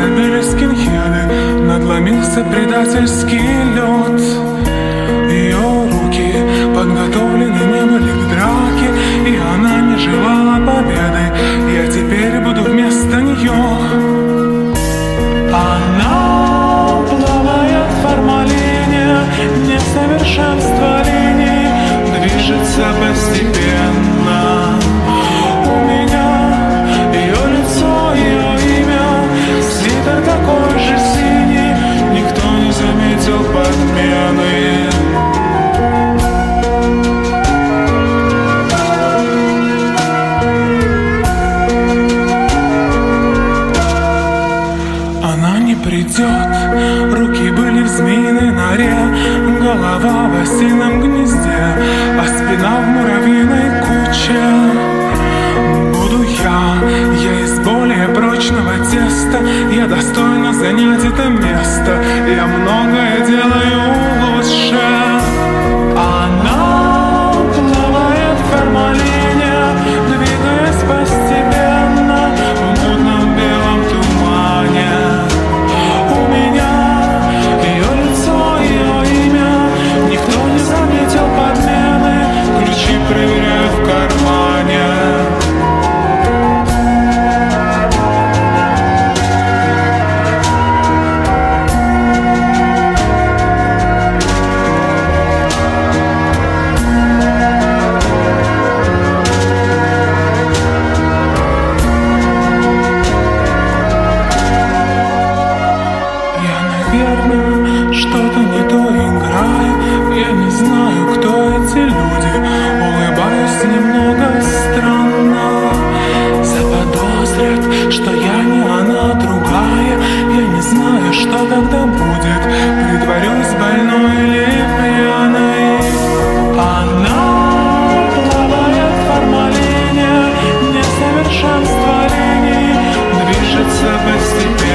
забили скинхеды, надломился предательский лед. Ее руки подготовлены не были к драке, и она не желала победы. Я теперь буду вместо нее. Она плавает в формалине, несовершенство линий движется постепенно. У меня ее лицо, ее имя, свитер такой же синий, никто не заметил подмены. Она не придет, руки были в змеиной норе, голова в осином гнезде, а спина в муравьиной куче. Буду я из более прочного теста, я достойна занять это место, я многое делаю лучше. Она плавает в формалине, двигаясь постепенно в мутном белом тумане. У меня ее лицо, ее имя, никто не заметил подмены, ключи проверяю в кармане. Наверное, что-то не то играю, я не знаю, кто эти люди, улыбаюсь немного странно. Заподозрят, что я не она, другая, я не знаю, что тогда будет, притворюсь больной или пьяной. Она плавает в формалине, несовершенство линий движется постепенно.